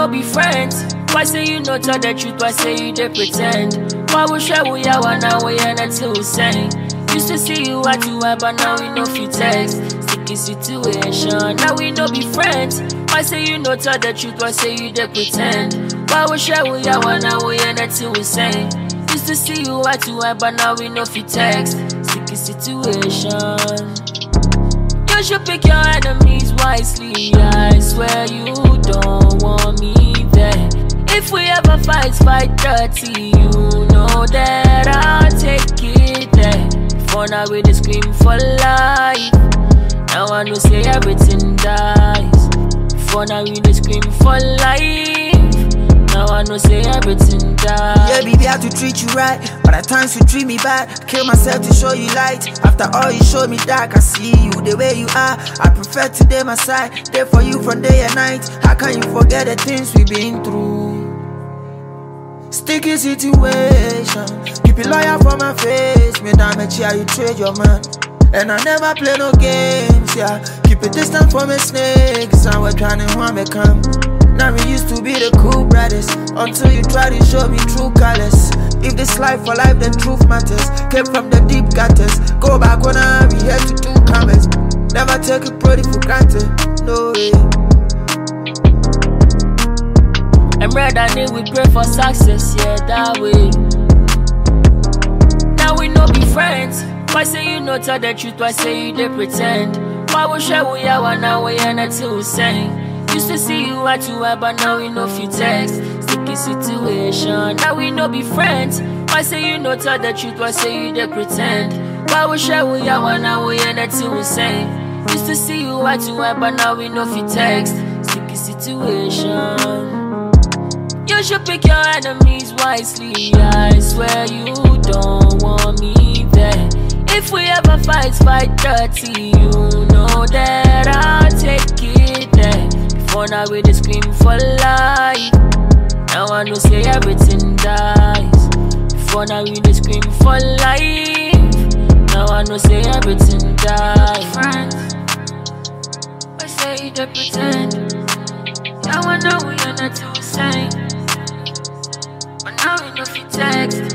no be friends. Why say you no tell the truth? Why say you dey pretend? Why we share we are one now we ain't until we saying. Used to see you at you but now we no fit text. Sticky situation, now we no be friends. Why say you no tell the truth? Why say you dey pretend? Why we share we are one now we ain't until we saying. Used to see you at you but now we no fit text. Sticky situation. You should pick your enemies wisely. I swear you don't want me there. If we ever fight dirty, you know that I'll take it there. For now we just scream for life. Now I know say everything dies. For now we just scream for life. Now I know say everything dies. Yeah, baby, I have to treat you right, but at times you treat me bad. Kill myself to show you light. After all you showed me dark, I see you the way you are. I prefer to day my side, there for you from day and night. How can you forget the things we've been through? Sticky situation, keep it loyal for my face. Me down me cheer, you trade your man. And I never play no games, yeah. Keep it distant from a snake. So we're trying to want me come. Now we used to be the cool brothers, until you try to show me true colors. If this life for life, then truth matters. Came from the deep gutters. Go back when I be here to do comments. Never take a pretty for granted, no way. I'm red and we pray for success, yeah, that way. Now we no be friends. Why say you no tell the truth? Why say you dey pretend? Why we share we are one now we ain't until we saying. Used to see you at you but now we no fit text. Sticky situation, now we no be friends. Why say you no tell the truth? Why say you dey pretend? Why we share we are one now we ain't until we saying. Used to see you at you but now we no fit text. Sticky situation. You should pick your enemies wisely. I swear you don't want me there. If we ever fight dirty, you know that I'll take it there. Before now we just scream for life. Now I know say everything dies. Before now we just scream for life. Now I know say everything dies. Friends, I say you dey pretend. Now I know we are not too same. But now we no fit text.